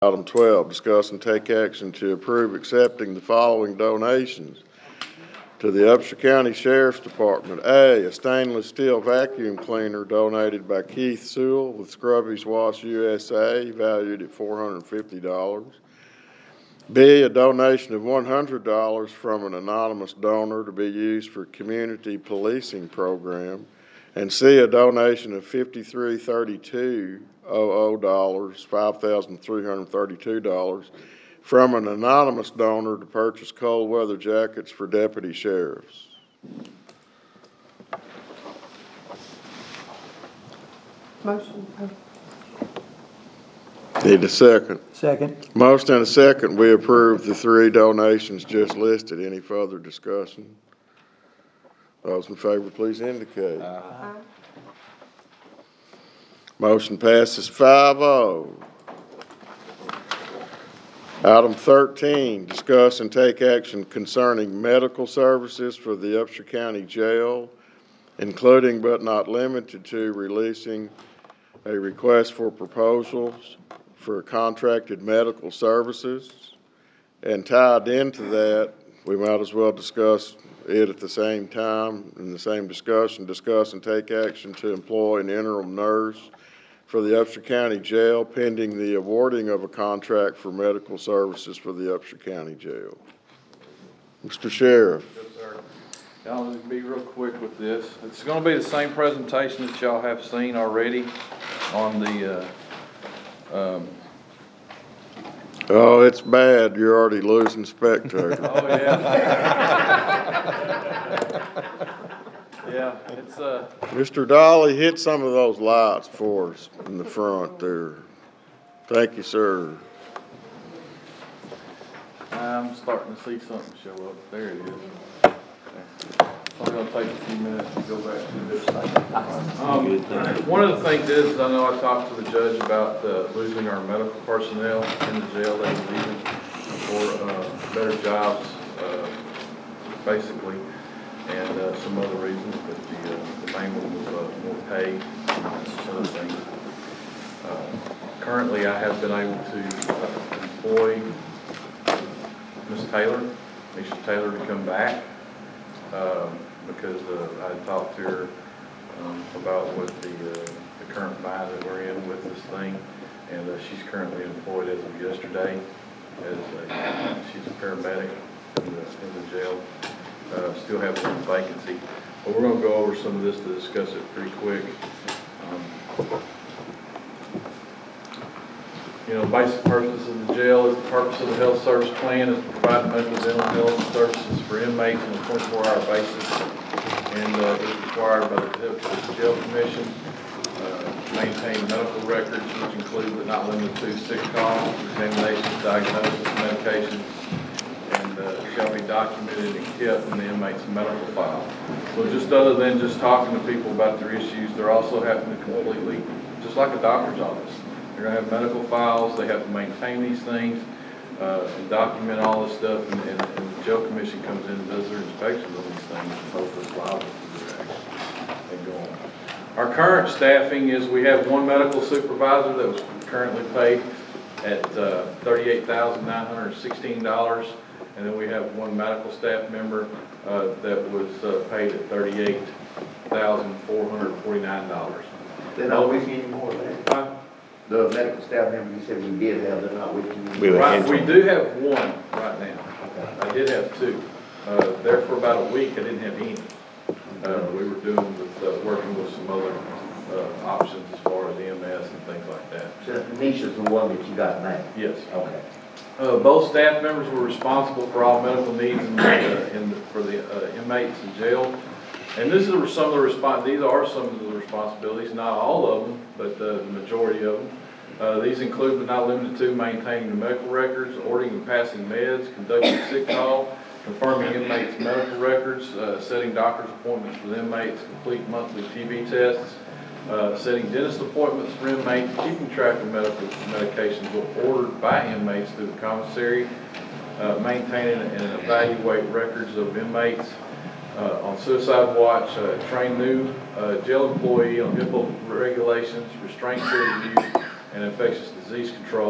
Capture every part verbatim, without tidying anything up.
Item twelve, discuss and take action to approve accepting the following donations to the Upshur County Sheriff's Department. A, a stainless steel vacuum cleaner donated by Keith Sewell with Scrubbies Wash U S A, valued at four hundred fifty dollars. B, a donation of one hundred dollars from an anonymous donor to be used for community policing program. And C, a donation of fifty-three thirty-two dollars, five thousand three hundred thirty-two dollars from an anonymous donor to purchase cold weather jackets for deputy sheriffs. Motion. Need a second. Second. Motion and a second. We approve the three donations just listed. Any further discussion? Those in favor, please indicate. Aye. Motion passes five oh. Item thirteen, discuss and take action concerning medical services for the Upshur County Jail, including but not limited to releasing a request for proposals for contracted medical services. And tied into that, we might as well discuss it at the same time, in the same discussion, discuss and take action to employ an interim nurse for the Upshur County Jail pending the awarding of a contract for medical services for the Upshur County Jail. Mister Sheriff. Yes, sir. Y'all, let me be real quick with this. It's going to be the same presentation that y'all have seen already on the, uh, um, Oh, it's bad. You're already losing spectators. oh, yeah. Yeah, it's, uh, Mister Dolly, hit some of those lights for us in the front there. Thank you, sir. I'm starting to see something show up. There it is. It's only gonna take a few minutes to go back to this. Um, one of the things is, I know I talked to the judge about uh, losing our medical personnel in the jail. They were leaving for uh, better jobs, uh, basically, and uh, some other reasons, but the, uh, the main one was uh, more pay and some other things. Uh, currently, I have been able to uh, employ Miz Taylor, Misha Taylor, to come back. Um, because uh, I talked to her um, about what the, uh, the current bind that we're in with this thing, and uh, she's currently employed as of yesterday as a, she's a paramedic in the, in the jail. Uh, still have one vacancy, but we're going to go over some of this to discuss it pretty quick. Um, You know, basic purpose of the jail is the purpose of the health service plan is to provide medical, dental, health services for inmates on a twenty-four hour basis, and uh, is required by the, the jail commission. Uh, maintain medical records, which include but not limited to sick calls, examinations, diagnosis, medications, and uh, shall be documented and kept in the inmate's medical file. So just other than just talking to people about their issues, they're also having to completely, just like a doctor's office. They're going to have medical files. They have to maintain these things uh, and document all this stuff. And, and, and the jail commission comes in and does their inspections of these things and holds us liable for their actions. They go on. Our current staffing is we have one medical supervisor that was currently paid at uh, thirty-eight thousand nine hundred sixteen dollars. And then we have one medical staff member uh, that was uh, paid at thirty-eight thousand four hundred forty-nine dollars. They're not with you anymore, man. Huh? The medical staff member you said we did have, they're not with you anymore. We were Right, we interim. do have one right now. I did have two. Uh, there for about a week, I didn't have any. Uh, we were doing with, uh, working with some other, uh, options as far as E M S and things like that. So Nisha's the one that you got now? Yes. Okay. Uh, both staff members were responsible for all medical needs in, uh, in the, for the uh, inmates in jail. And this is some of the respons- these are some of the responsibilities, not all of them, but uh, the majority of them. Uh, these include but not limited to maintaining the medical records, ordering and passing meds, conducting sick call, confirming inmates' medical records, uh, setting doctor's appointments for the inmates, complete monthly T B tests, uh, setting dentist appointments for inmates, keeping track of medical medications ordered by inmates through the commissary, uh, maintaining and evaluate records of inmates. Uh, on suicide watch, uh, train new uh, jail employee on HIPAA regulations, restraint period use, and infectious disease control,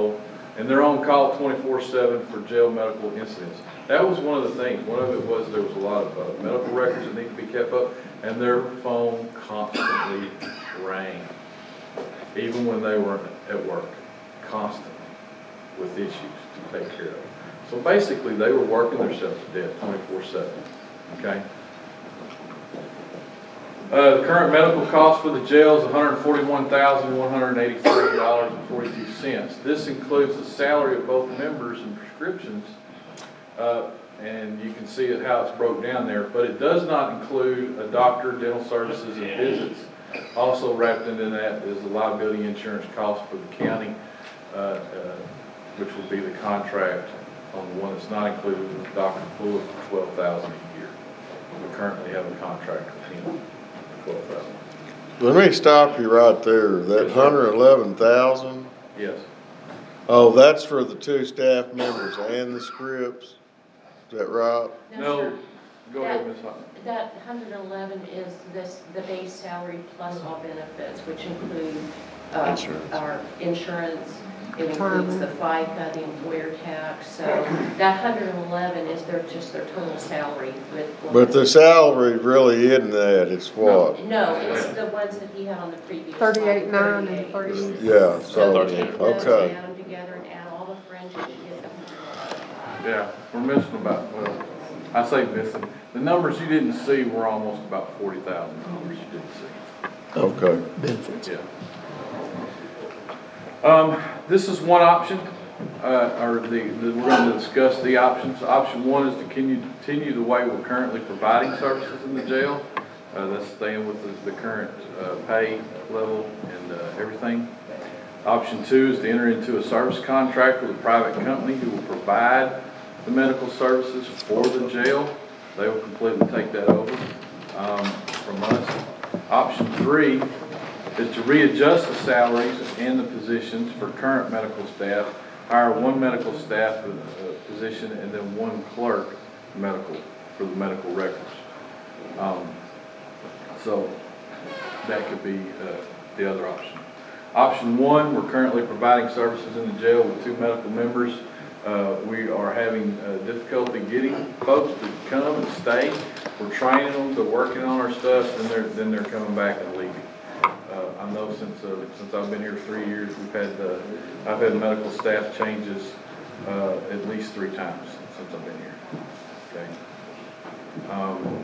And they're on call twenty-four seven for jail medical incidents. That was one of the things. One of it was there was a lot of uh, medical records that need to be kept up, and their phone constantly rang, even when they were at work, constantly with issues to take care of. So basically, they were working themselves to death twenty-four seven, okay? Uh, the current medical cost for the jail is one hundred forty-one thousand, one hundred eighty-three dollars and forty-two cents. This includes the salary of both members and prescriptions, uh, and you can see it how it's broke down there, but it does not include a doctor, dental services, and visits. Also wrapped into that is the liability insurance cost for the county, uh, uh, which will be the contract on the one that's not included with Doctor Fuller for twelve thousand dollars a year. We currently have a contract with him for twelve thousand dollars. Let me stop you right there. That Yes, sir. hundred eleven thousand, Yes, oh, that's for the two staff members and the scripts? Is that right? no, sir. go ahead, Miz Hutton. That one hundred eleven is this, the base salary plus all benefits, which include uh, Insurance. our insurance. It includes the FICA, the employer tax. So that one hundred eleven is their, just their total salary with. But the salary really isn't that, it's what? No, it's the ones that he had on the previous. slide, Thirty-eight nine and thirty-eight. thirty. Yeah, So so, we take those, okay. add them together and add all the fringes, you get the one hundred eleven. Yeah, we're missing about, well, I say missing, the numbers you didn't see were almost about forty thousand dollars you didn't see. Okay. Benefits. Yeah. Um, this is one option, uh, or the, the, we're going to discuss the options. Option one is to continue, continue the way we're currently providing services in the jail. Uh, that's staying with the, the current, uh, pay level and, uh, everything. Option two is to enter into a service contract with a private company who will provide the medical services for the jail. They will completely take that over, um, from us. Option three is to readjust the salaries and the positions for current medical staff, hire one medical staff uh, position and then one clerk medical for the medical records. Um, so that could be uh, the other option. Option one, we're currently providing services in the jail with two medical members. Uh, we are having uh, difficulty getting folks to come and stay. We're training them, they're working on our stuff, and they're, then they're coming back and leaving. Uh, I know since uh, since I've been here three years, we've had uh, I've had medical staff changes uh, at least three times since I've been here. Okay. Um,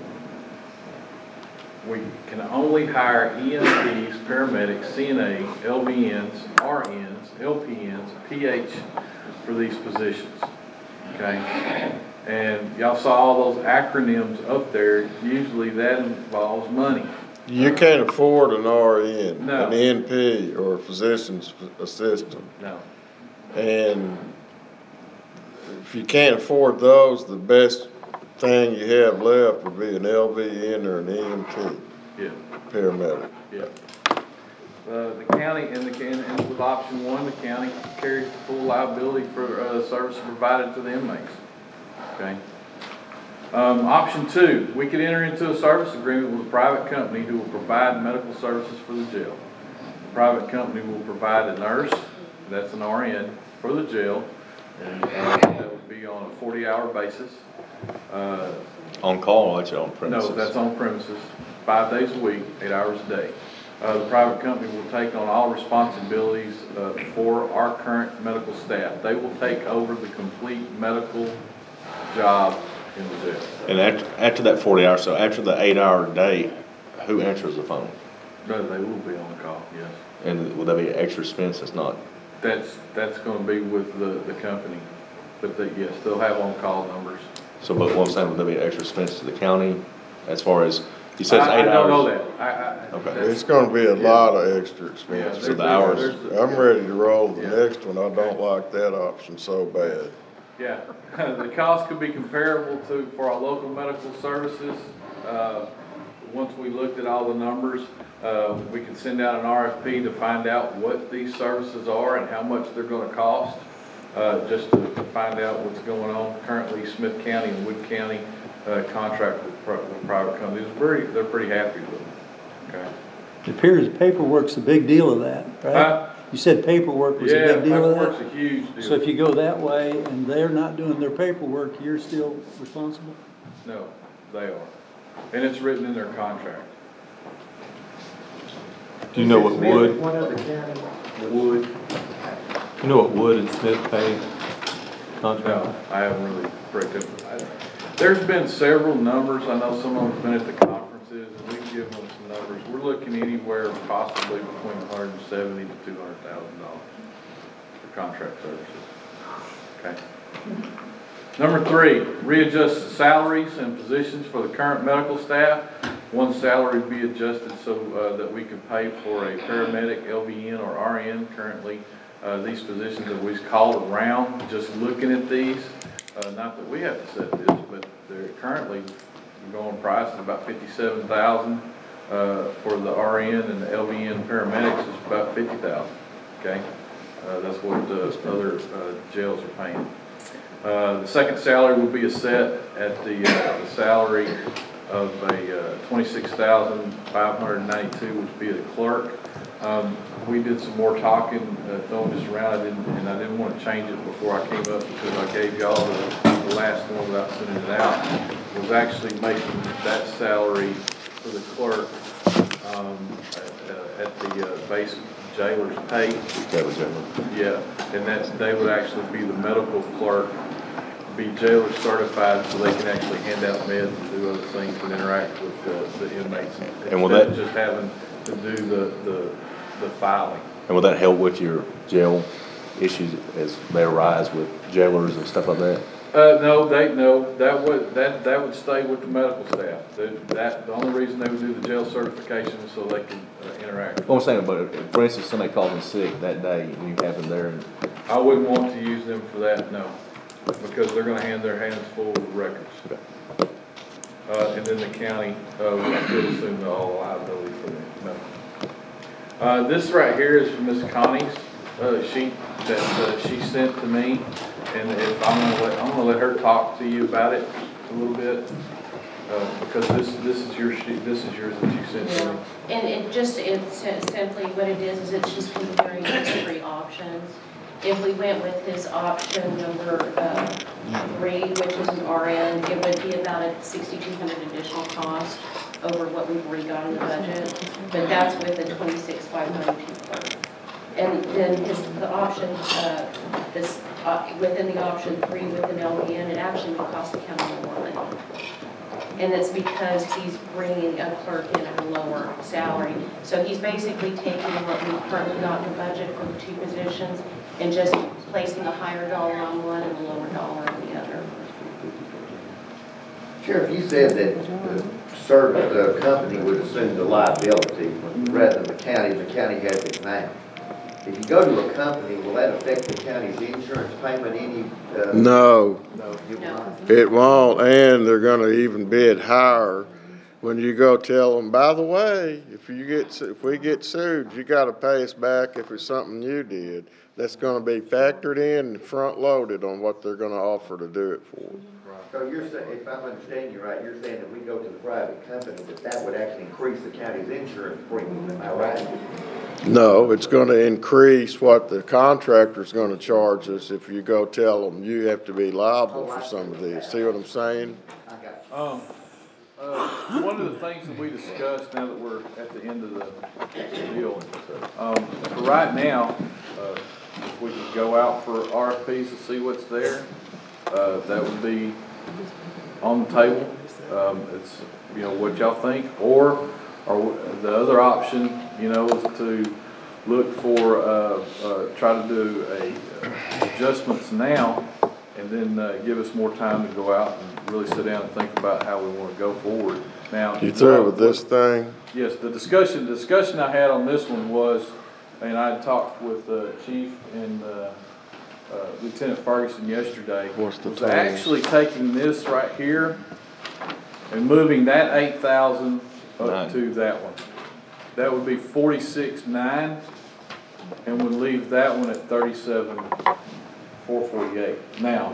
we can only hire E M Ts, paramedics, C N A, L V Ns, R Ns, L P Ns, P H for these positions. Okay. And y'all saw all those acronyms up there. Usually that involves money. You can't afford an R N, No. an N P, or a physician's assistant. No. And if you can't afford those, the best thing you have left would be an L V N or an E M T, Yeah. paramedic. Yeah. Uh, the county, and the, and and with option one, the county carries the full liability for, uh, services provided to the inmates. Okay? Um, option two, we could enter into a service agreement with a private company who will provide medical services for the jail. The private company will provide a nurse, that's an R N, for the jail, and, uh, that would be on a forty hour basis. Uh, On call or actually on premises? no, that's on premises, five days a week, eight hours a day. Uh, the private company will take on all responsibilities, uh, for our current medical staff. They will take over the complete medical job in the jail. And after, after that forty hours, so after the eight hour day, who answers the phone? No, they will be on call, yes. And would that be an extra expense that's not? That's, that's gonna be with the, the company, but they, yes, they'll have on-call numbers. So, but what I'm saying, would that be an extra expense to the county as far as, you said it's I, I eight hours? don't know that, I, I. Okay. that's- It's gonna be a Yeah. lot of extra Yeah, expenses. So the there's- hours- there's- I'm ready to roll the Yeah. next one. I don't like that option so bad. Yeah, the cost could be comparable to, for our local medical services. Uh, once we looked at all the numbers, uh, we could send out an R F P to find out what these services are and how much they're gonna cost, uh, just to to find out what's going on. Currently, Smith County and Wood County, uh, contract with, pri- with private companies. Very, they're pretty happy with them, okay? It appears the paperwork's a big deal of that, right? Uh, You said paperwork was a Yeah, big deal with paperwork's that? a huge deal. So if you go that way and they're not doing their paperwork, you're still responsible? No, they are. And it's written in their contract. Do you know what Smith, Wood, One other county. Wood? you know what Wood and Smith pay contract? No, I haven't really breakdown. There's been several numbers. I know some of them's been at the conferences, and we can give them some numbers. We're looking anywhere possibly between one hundred seventy to two hundred thousand dollars for contract services. Okay. Number three, readjust the salaries and positions for the current medical staff. One salary be adjusted so uh, that we can pay for a paramedic, L V N, or R N. Currently, uh, these positions that we've called around, just looking at these, uh, not that we have to set this, but they're currently going price is about fifty-seven thousand dollars uh, for the R N, and the L V N paramedics is about fifty thousand dollars. Okay, uh, that's what the other uh, jails are paying. Uh, the second salary will be set at the, uh, the salary of a uh, twenty-six thousand five hundred ninety-two, which would be the clerk. Um, we did some more talking, uh, throwing this around, I didn't, and I didn't want to change it before I came up because I gave y'all the, the last one without sending it out. Was actually making that salary for the clerk um, at, uh, at the uh, base jailer's pay. Jailer, jailer. Yeah, and that's, they would actually be the medical clerk, be jailer certified so they can actually hand out meds and do other things and interact with the, the inmates. And will instead that- of just having to do the, the, the filing. And will that help with your jail issues as they arise with jailers and stuff like that? Uh, no, they, no, that would, that, that would stay with the medical staff. That, that, the only reason they would do the jail certification is so they can uh, interact. Well, I'm saying, but if, for instance, somebody calls in sick that day and you have them there and, I wouldn't want to use them for that, no, because they're gonna hand their hands full with records. Uh, and then the county, uh, will still assume the all liability for the medical. Uh, this right here is from Miss Connie's, uh, sheet that, uh, she sent to me. And if I'm gonna let, I'm gonna let her talk to you about it a little bit, uh, because this, this is your sheet, this is yours that you sent to me. And it just, it's simply what it is, is it's just comparing his three options. If we went with his option number uh, three, which is an R N, it would be about a sixty-two hundred additional cost over what we've already got in the budget. But that's with the twenty-six five ninety-two clerk. And then his, the option, uh, this, uh, within the option three with an L V N, it actually would cost the county more money. And it's because he's bringing a clerk in at a lower salary. So he's basically taking what we've currently got in the budget for the two positions and just placing a higher dollar on one and a lower dollar on the other. Sheriff, you said that the service, the company would assume the liability rather than the county, and the county has it now. If you go to a company, will that affect the county's insurance payment any? uh, No, No. it No. won't? it won't, and they're gonna even bid higher when you go tell them, by the way, if you get, su- if we get sued, you gotta pay us back if it's something you did. That's gonna be factored in and front-loaded on what they're gonna offer to do it for. So you're saying, if I'm understanding you right, you're saying that we go to the private company, that that would actually increase the county's insurance premium, am I right? No, it's gonna increase what the contractor's gonna charge us if you go tell them you have to be liable for some of this. See what I'm saying? I got you. Um, uh, one of the things that we discussed, now that we're at the end of the deal, um, for right now, uh, if we could go out for R F Ps to see what's there, uh, that would be on the table. Um, it's, you know, what y'all think, or, or the other option, you know, is to look for, uh, uh, try to do a, uh, adjustments now, and then, uh, give us more time to go out and really sit down and think about how we wanna go forward. Now. You through with this thing? Yes, the discussion, the discussion I had on this one was, and I talked with, uh, Chief and, uh, uh, Lieutenant Ferguson yesterday. What's the was total? actually taking this right here and moving that eight thousand up Nine. to that one. That would be forty-six nine, and would leave that one at thirty-seven four forty-eight. Now,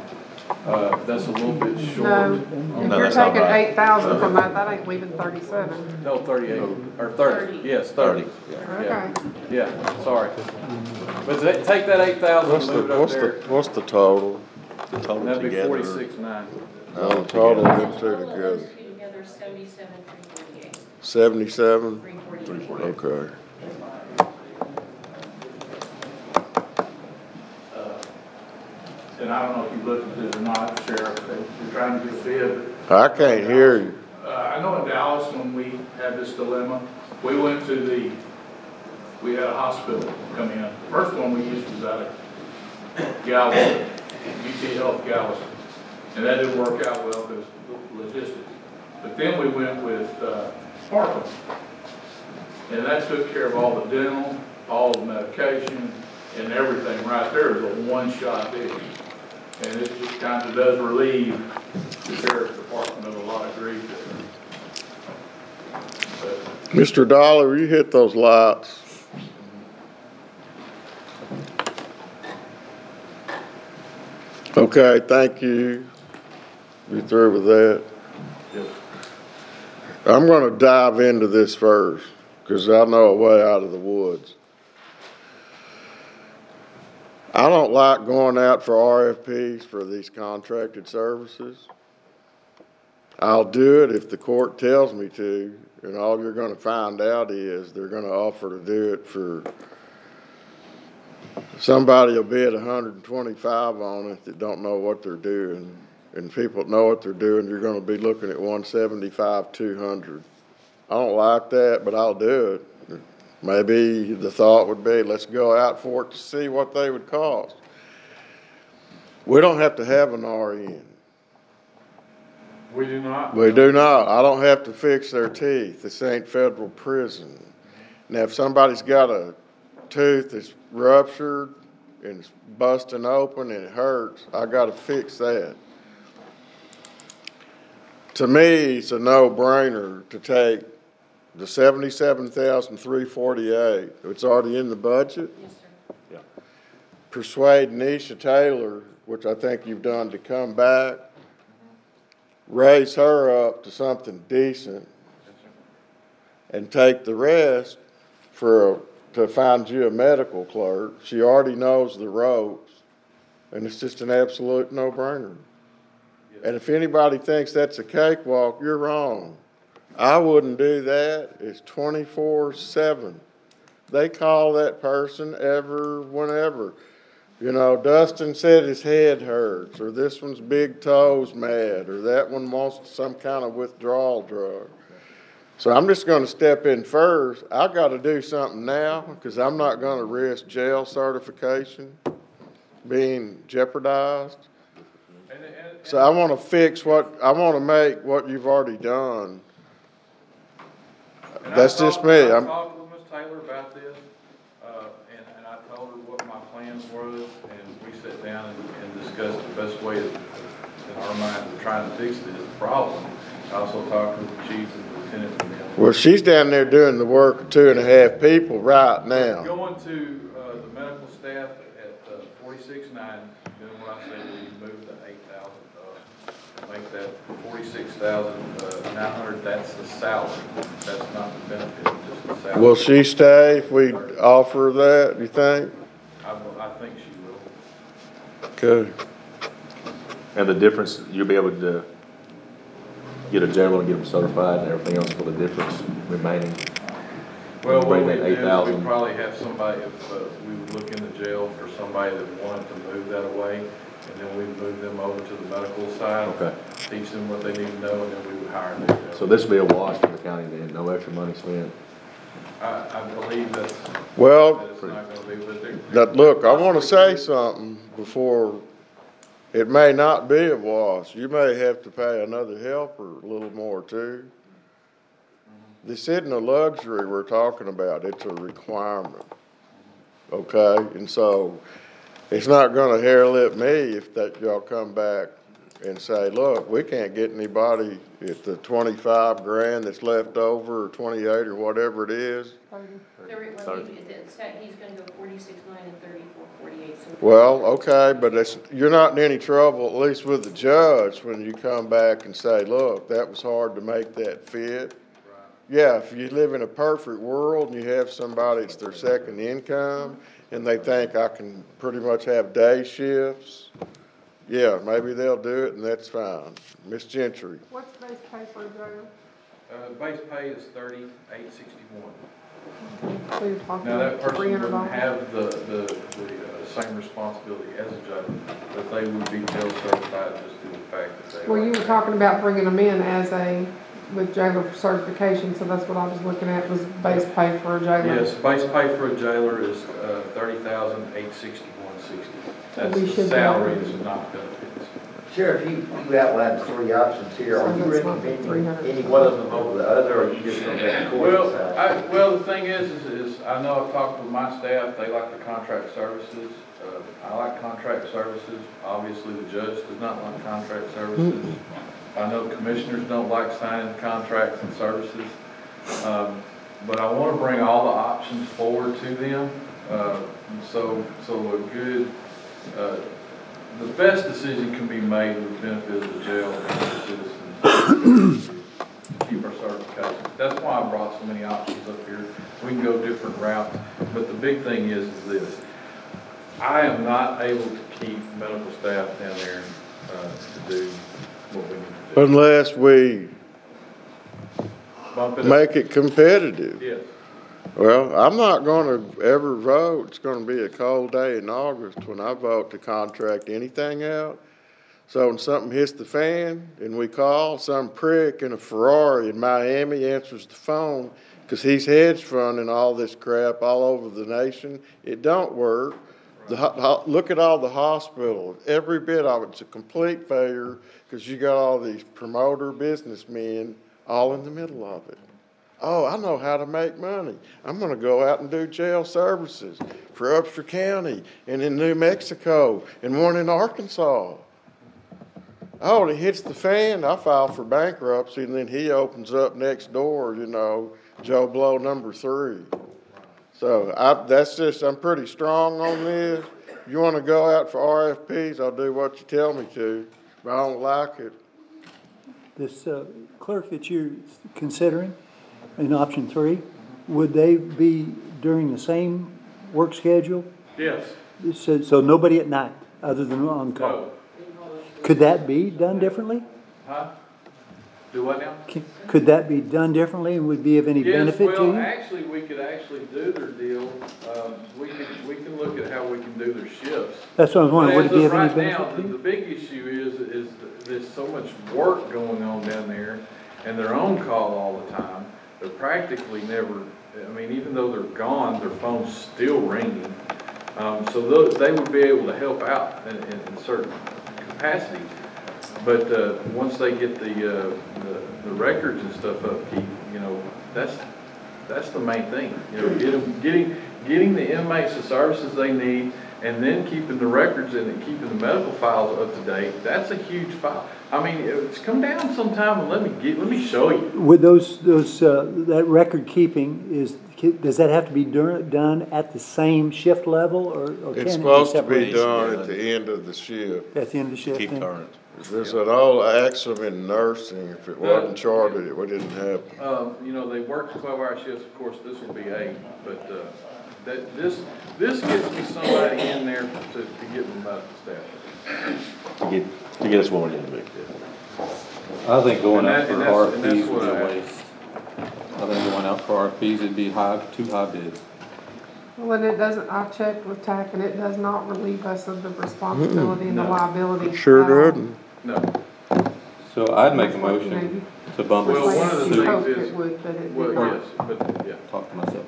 Uh, that's a little bit No, short. if No, you're that's not taking right. eight thousand from that, that ain't leaving thirty-seven. No, thirty-eight, or thirty, Thirty. yes, thirty. Okay. Yeah, yeah, sorry. But ta- take that eight thousand What's and the, move it up what's the, there, what's the total? The total that'd be together. forty-six nine. On the total, them two Total of together, those two together is seventy-seven, three forty-eight. seventy-seven? Three forty-eight. Okay. And I don't know if you looked at it or not, Sheriff, they- they're trying to get a bid. I can't hear you. Uh, I know in Dallas, when we had this dilemma, we went to the, we had a hospital come in. The first one we used was out of Galveston, U T Health Galveston. And that didn't work out well because logistics. But then we went with, uh, Parkland. And that took care of all the dental, all the medication, and everything right there. It was a one-shot deal. And it just kind of does relieve the sheriff's department of a lot of grief there. But Mister Dollar, you hit those lights. Okay, thank you. You through with that? Yep. I'm gonna dive into this first, cause I know a way out of the woods. I don't like going out for R F Ps for these contracted services. I'll do it if the court tells me to, and all you're gonna find out is they're gonna offer to do it for, somebody will bid one hundred twenty-five on it that don't know what they're doing. And people that know what they're doing, you're gonna be looking at one seventy-five, two hundred. I don't like that, but I'll do it. Maybe the thought would be, let's go out for it to see what they would cost. We don't have to have an R N. We do not. We do not. I don't have to fix their teeth. This ain't federal prison. Now, if somebody's got a tooth that's ruptured and it's busting open and it hurts, I gotta fix that. To me, it's a no-brainer to take the seventy-seven thousand three hundred forty-eight, it's already in the budget, Yes, sir. persuade Nisha Taylor, which I think you've done, to come back, raise her up to something decent, and take the rest for, a- to find you a medical clerk. She already knows the ropes, and it's just an absolute no-brainer. And if anybody thinks that's a cakewalk, you're wrong. I wouldn't do that. It's twenty-four seven. They call that person ever, whenever. You know, Dustin said his head hurts, or this one's big toe's mad, or that one wants some kind of withdrawal drug. So I'm just gonna step in first. I gotta do something now, because I'm not gonna risk jail certification being jeopardized. And, and, and So I wanna fix what, I wanna make what you've already done. And I That's just talked- me. I I'm, talked with Miz Taylor about this, uh, and, and I told her what my plans was, and we sat down and, and discussed the best way that, in our minds of trying to fix this problem. I also talked with the chief and the lieutenant and them. well, she's down there doing the work of two and a half people right now. Going to, uh, the medical staff at, uh, forty-six nine, doing what I said, we move the eight thousand, uh, make that forty-six thousand, uh, nine hundred, that's the salary. That's not the benefit, just the salary. Will she stay if we offer that, you think? I, will- I think she will. Okay. And the difference, you'll be able to get a jailer and get them certified and everything else for the difference remaining. Well, what Bring we that do is eight we thousand. probably have somebody, if, uh, we would look in the jail for somebody that wanted to move that away, and then we'd move them over to the medical side. Okay. Teach them what they need to know, and then we would hire them. So this will be a wash for the county then, no extra money spent. I, I believe that's, Well, that it's not gonna be, but they're. that, look, I wanna say something before, it may not be a wash. You may have to pay another helper a little more too. This isn't a luxury we're talking about, it's a requirement. Okay, and so, it's not gonna hair lip me if that y'all come back and say, look, we can't get anybody at the twenty-five grand that's left over, or twenty-eight, or whatever it is. There, well, he, it's, he's gonna go forty-six nine and thirty-four forty-eight, so. Well, okay, but it's, you're not in any trouble, at least with the judge, when you come back and say, look, that was hard to make that fit. Yeah, if you live in a perfect world and you have somebody, it's their second income, and they think I can pretty much have day shifts, yeah, maybe they'll do it, and that's fine. Miss Gentry. What's base pay for a jail? Uh, base pay is thirty-eight sixty-one. So you're talking Now, that person three hundred wouldn't dollars? have the, the, the uh, same responsibility as a judge, but they would be jail certified just due to the fact that they. Well, are. you were talking about bringing them in as a, with jailer certification, so that's what I was looking at, was base pay for a jailer. Yes, base pay for a jailer is, uh, thirty thousand eight sixty-one sixty. That's We the should salary, be- this is not benefits. Sheriff, you, you outlined three options here. Are you So that's not recommending three hundred. any one of them over the other, or are you just going to let the court Well, decide? I, well, the thing is, is, is I know I've talked with my staff, they like the contract services. Uh, I like contract services. Obviously, the judge does not like contract services. I know commissioners don't like signing contracts and services. Um, but I want to bring all the options forward to them. Uh, so, so a good, uh, the best decision can be made with the benefit of the jail and the citizens. Keep our certification. That's why I brought so many options up here. We can go different routes, but the big thing is, is this. I am not able to keep medical staff down there, uh, to do what we need to do. Unless we Bump it up. make it competitive. Yes. Well, I'm not gonna ever vote, it's gonna be a cold day in August when I vote to contract anything out. So when something hits the fan and we call, some prick in a Ferrari in Miami answers the phone because he's hedge funding all this crap all over the nation, it don't work. The, ho- ho- look at all the hospitals, every bit of it's a complete failure because you got all these promoter businessmen all in the middle of it. Oh, I know how to make money. I'm gonna go out and do jail services for Upshur County and in New Mexico and one in Arkansas. Oh, it hits the fan, I file for bankruptcy, and then he opens up next door, you know, Joe Blow number three. So I, that's just, I'm pretty strong on this. You wanna go out for R F Ps, I'll do what you tell me to, but I don't like it. This uh, clerk that you're considering in option three, would they be during the same work schedule? Yes. So, so nobody at night, other than on call? No. Could that be done differently? Huh? Do what now? C- Could that be done differently and would be of any Yes, benefit to well, you? actually, we could actually do their deal. Um, we can, we can look at how we can do their shifts. That's what I was wondering, would it But be as of of any right now, benefit the, to the you? big issue is, is there's so much work going on down there, and they're on call all the time. They're practically never, I mean, even though they're gone, their phone's still ringing. Um, so those, they would be able to help out in, in, in certain capacities. But, uh, once they get the, uh, the, the records and stuff up, keep, you know, that's, that's the main thing. You know, get 'em- getting, getting the inmates the services they need, and then keeping the records and keeping the medical files up to date, that's a huge file. I mean, it's come down sometime and let me get, let me show you. Would those, those, uh, that record keeping is, does that have to be dur- done at the same shift level or, or can it It's be supposed to be separated? done at the end of the shift. At the end of the shift? Keep then? current. There's an old axiom in nursing, if it wasn't charted, it wouldn't happen. Um, you know, they work twelve hour shifts, of course, this will be eight, but, uh, that, this, this gets me somebody in there to, to get my medical staff. To get, to get us where we need to be. I think going And out that- for and that's- and R F that's Ps would what be a I- waste. I think going out for R F Ps, it'd be high, too high bids. Well, and it doesn't, I checked with TAC and it does not relieve us of the responsibility and the No. liability. Sure at all. doesn't. No. So I'd make a Unfortunately. motion to bump Well, it one of the You to, hoped things is- it would, but it did Well, not. yes, but, yeah. talk to myself.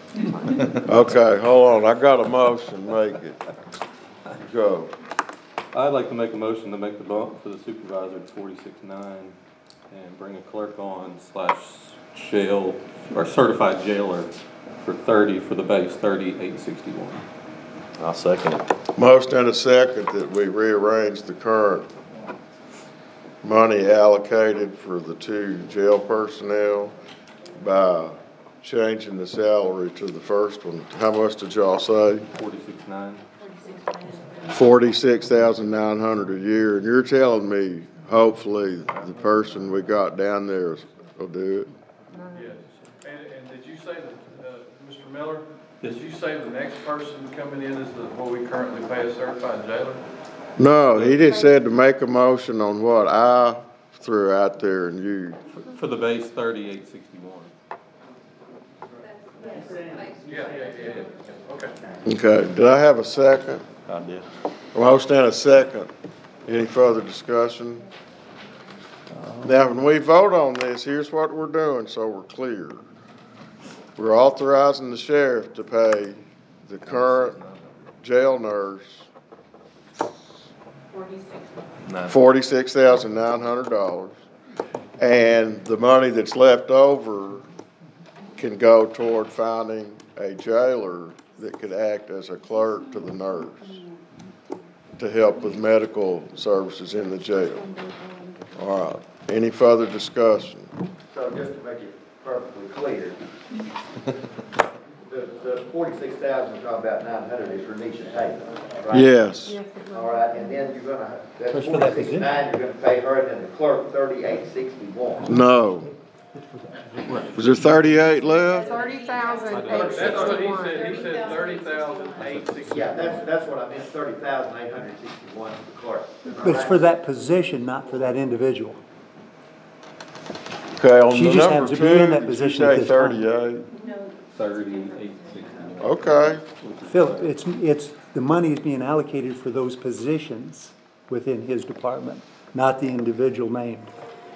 Okay, hold on, I got a motion, make it. Go. I'd like to make a motion to make the bump for the supervisor to forty-six nine and bring a clerk on slash jail, or certified jailer for thirty for the base, thirty-eight sixty-one. I'll second it. Motion and a second that we rearrange the current money allocated for the two jail personnel by changing the salary to the first one. How much did y'all say? Forty-six nine. Forty-six thousand nine hundred a year, and you're telling me, hopefully, the person we got down there will do it? Yes. And, and did you say that, uh, Mister Miller, did you say the next person coming in is the, what we currently pay a certified jailer? No, he just said to make a motion on what I threw out there and you. For the base, thirty-eight sixty-one. Yeah, yeah, yeah, yeah. Okay. Okay, did I have a second? I did. A motion and a second. Any further discussion? Now, when we vote on this, here's what we're doing, so we're clear. We're authorizing the sheriff to pay the current jail nurse Forty-six. forty-six thousand nine hundred dollars. And the money that's left over can go toward finding a jailer that could act as a clerk to the nurse to help with medical services in the jail. All right, any further discussion? So just to make it perfectly clear, the, the forty-six thousand, you're talking about nine hundred is for Nisha Taylor, right? Yes, Yes, it will. All right, and then you're gonna, that's That's for that forty-six nine, you're gonna pay her, and then the clerk thirty-eight sixty-one. no. Was there thirty-eight left? Thirty thousand eight That's what he sixty-one. said, he said thirty thousand eight sixty. Yeah, that's, that's what I meant, thirty thousand eight hundred sixty-one for the clerk. Am I But it's for right? that position, not for that individual. Okay, on She the just number happens to be in two, that did you position at say this time. thirty-eight? No, Thirty-eight sixty-one. Okay, Philip, it's, it's, the money is being allocated for those positions within his department, not the individual named.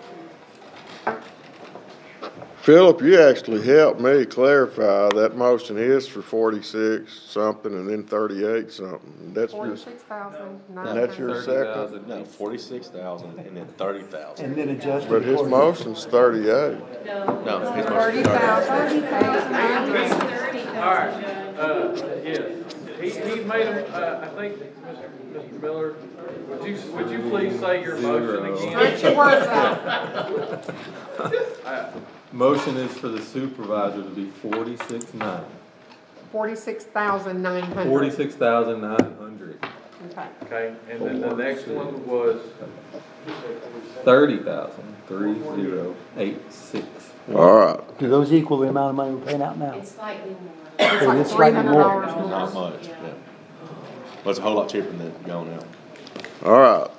Philip, you actually helped me clarify that motion is for forty-six something and then thirty-eight something. That's your, Forty-six thousand nine and that's your hundred. second, No, forty-six thousand and then thirty thousand. And then adjusted. but his accordingly. motion's thirty-eight. no. No, his Thirty motion's thousand eight hundred. Thirty All right, thousand. uh, yes, he, he made a, uh, I think, Mister Mister Miller, would you, would you please say your motion Stretch again? your words out. Uh, Motion is for the supervisor to be forty-six nine. Forty-six thousand nine hundred. Forty-six thousand nine hundred. Okay. Okay, and then the next one was, Thirty thousand three zero eight six. All right, Do those equal the amount of money we're paying out now? It's slightly more. It's like it's three slightly hundred more. dollars Not more. much, yeah. Well, it's a whole lot cheaper than going out. all right.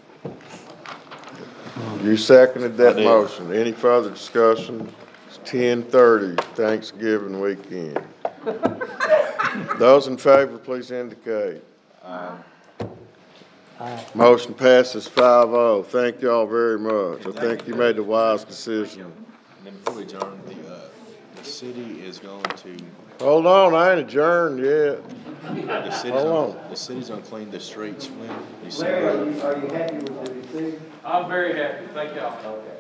You seconded that I did. motion. Any further discussion? It's ten thirty, Thanksgiving weekend. Those in favor, please indicate. Aye. Motion passes five oh. Thank y'all very much. I think you made the wise decision. And then before we adjourn, the, uh, the city is going to, Hold on, I ain't adjourned yet. the city's Hold gonna, the city's gonna clean the streets, Flynn. You Larry, are said, you, are you happy with the decision? I'm very happy, thank y'all. Okay.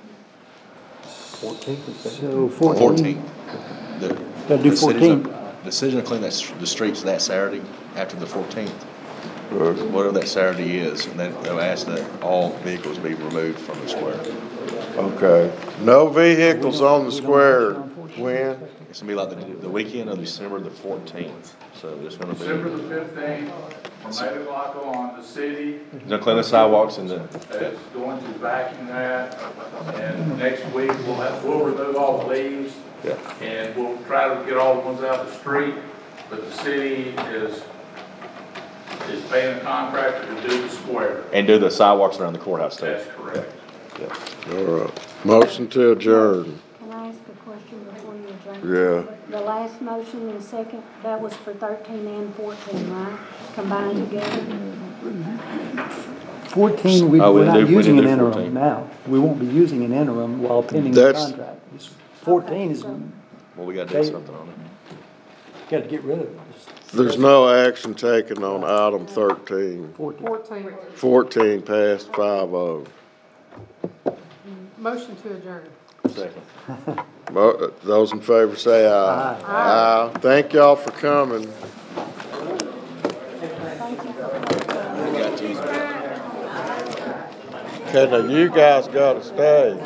So fourteen. fourteen. The- Gotta do the city's fourteen. gonna- The city's gonna clean that, s- the streets that Saturday after the fourteenth. Whatever that Saturday is, and then they'll ask that all vehicles be removed from the square. Okay. No vehicles on the square. When? It's gonna be like the, the weekend of December the fourteenth, so it's gonna be, December the fifteenth, from eight o'clock on, the city they'll clean the sidewalks and the, is going to vacuum that. And next week, we'll have, we'll remove all the leaves. yeah. And we'll try to get all the ones out the street, but the city is, is paying a contractor to do the square. And do the sidewalks around the courthouse too. That's correct. Yeah. All right. Motion to adjourn. Can I ask a question before you adjourn? Yeah. The last motion and second, that was for thirteen and fourteen, right? Combined together? Fourteen, we- Oh, we we're not do- we using do an do interim fourteen. now. We won't be using an interim while pending the That's- contract. It's- Fourteen is, Okay, Well, we gotta do Okay. something on it. gotta get rid of it. There's no action taken on item thirteen. Fourteen. Fourteen. Fourteen passed five oh. Motion to adjourn. Second. Mo- Those in favor say aye. Aye. Aye. Thank y'all for coming. thank you for clarifying. We got these. Okay, now you guys gotta stay.